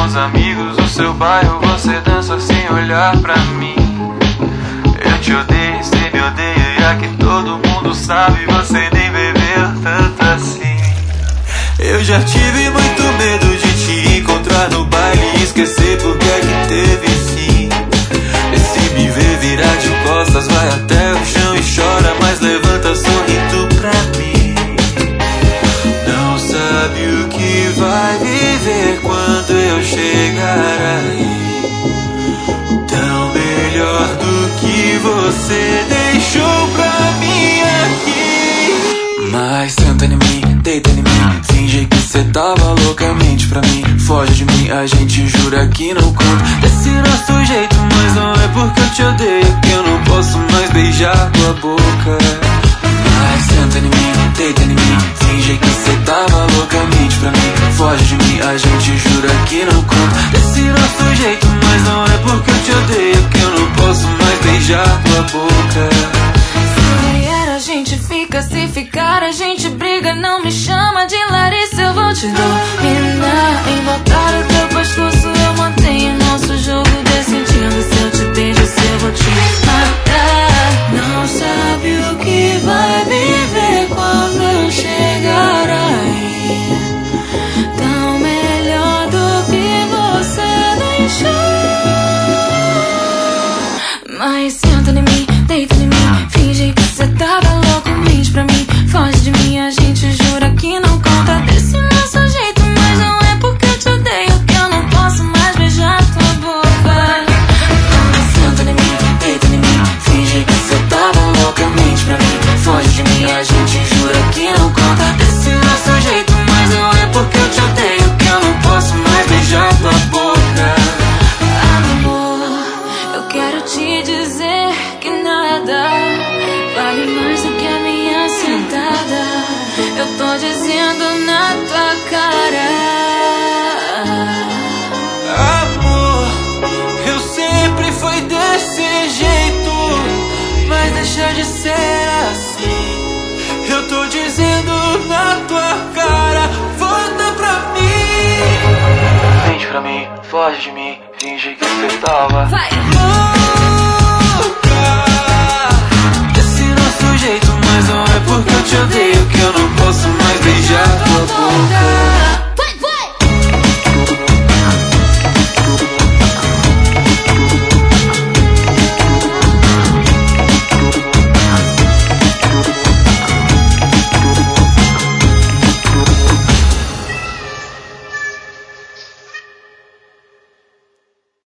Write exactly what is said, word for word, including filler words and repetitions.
seus amigos, o seu bairro, você dança sem olhar pra mim. Eu te odeio, cê me odeia, e aqui todo mundo sabe, você nem bebeu tanto assim. Eu já tive muito medo de te encontrar no baile e esquecer porque é que teve sim. E se me ver virar de costas, vai até o chão e chora, mas levanta sorrindo pra mim. Não sabe o que vai viver quando eu chegar aí, tão melhor do que você deixou pra mim aqui. Mas senta em mim, deita em mim, finge que cê tava loucamente pra mim. Foge de mim, a gente jura que não conta desse nosso jeito, mas não é porque eu te odeio que eu não posso mais beijar tua boca. Mas senta em mim, deita em mim, finge que cê tava loucamente pra mim. Foge de mim, a gente jura que não conta desse nosso jeito, mas não é porque eu te odeio que eu não posso mais beijar tua boca. Se vier a gente fica, se ficar a gente briga. Não me chama de Larissa, eu vou te dominar. Em voltar o teu pescoço eu mantenho nosso jogo decidindo. Se eu te beijo, se eu vou te matar. Não sabe o que vai viver quando eu chegar aí, tão melhor do que você deixou. Mas senta em mim, deita em mim, finge que cê tava loucamente pra mim. Foge de mim, a gente jura que não conta desse nosso jeito, mas não é porque eu te odeio que eu não posso mais beijar tua boca. Então senta em mim, deita em mim, finge que cê tava loucamente pra mim. Foge de mim, a gente jura que não conta desse nosso jeito, mas não é porque eu te odeio que eu não posso mais beijar tua boca. Amor, eu quero te dizer que nada vale mais do que a minha sentada. Eu tô dizendo na tua cara. Amor, eu sempre fui desse jeito, mas deixa de ser assim. Eu tô dizendo na tua cara, volta pra mim. Vem pra mim, foge de mim, finge que cê tava. Vai!